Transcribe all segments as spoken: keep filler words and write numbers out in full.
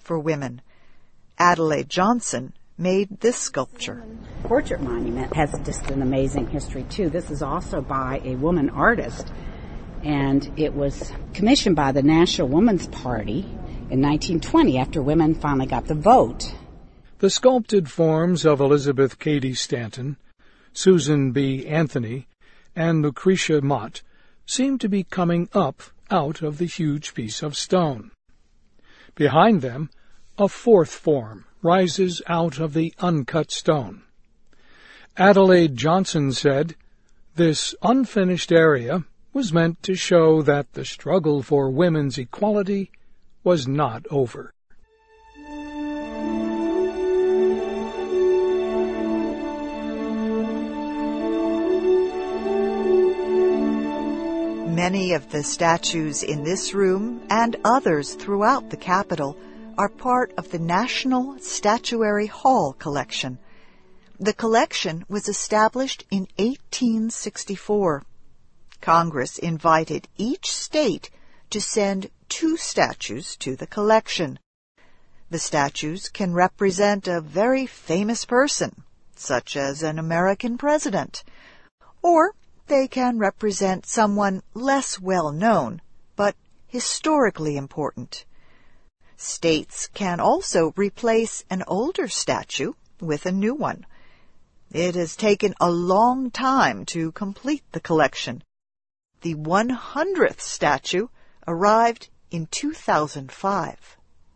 for women. Adelaide Johnson made this sculpture. Portrait monument has just an amazing history, too. This is also by a woman artist, and it was commissioned by the National Woman's Party in nineteen twenty after women finally got the vote. The sculpted forms of Elizabeth Cady Stanton, Susan B. Anthony, and Lucretia Mott seem to be coming up out of the huge piece of stone. Behind them, a fourth form rises out of the uncut stone. Adelaide Johnson said, "This unfinished area was meant to show that the struggle for women's equality was not over." Many of the statues in this room and others throughout the Capitol are part of the National Statuary Hall collection. The collection was established in eighteen sixty-four. Congress invited each state to send two statues to the collection. The statues can represent a very famous person, such as an American president, or they can represent someone less well known, but historically important. States can also replace an older statue with a new one. It has taken a long time to complete the collection. The one hundredth statue arrived in two thousand five.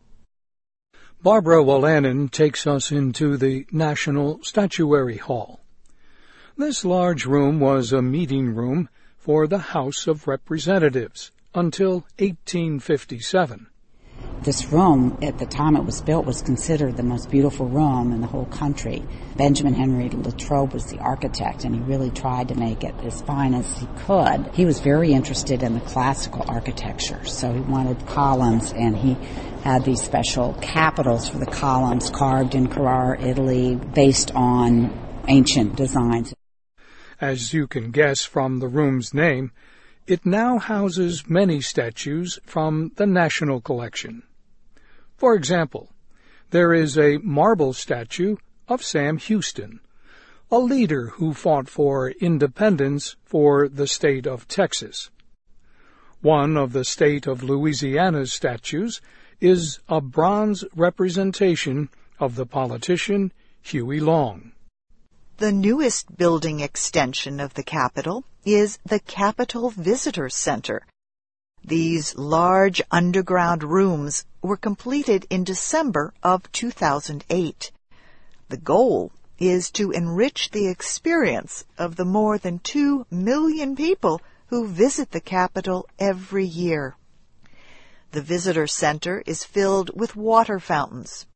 Barbara Wolanin takes us into the National Statuary Hall. This large room was a meeting room for the House of Representatives until eighteen fifty-seven. This room, at the time it was built, was considered the most beautiful room in the whole country. Benjamin Henry Latrobe was the architect, and he really tried to make it as fine as he could. He was very interested in the classical architecture, so he wanted columns, and he had these special capitals for the columns carved in Carrara, Italy, based on ancient designs. As you can guess from the room's name, it now houses many statues from the National Collection. For example, there is a marble statue of Sam Houston, a leader who fought for independence for the state of Texas. One of the state of Louisiana's statues is a bronze representation of the politician Huey Long. The newest building extension of the Capitol is the Capitol Visitor Center. These large underground rooms were completed in December of two thousand eight. The goal is to enrich the experience of the more than two million people who visit the Capitol every year. The Visitor Center is filled with water fountains,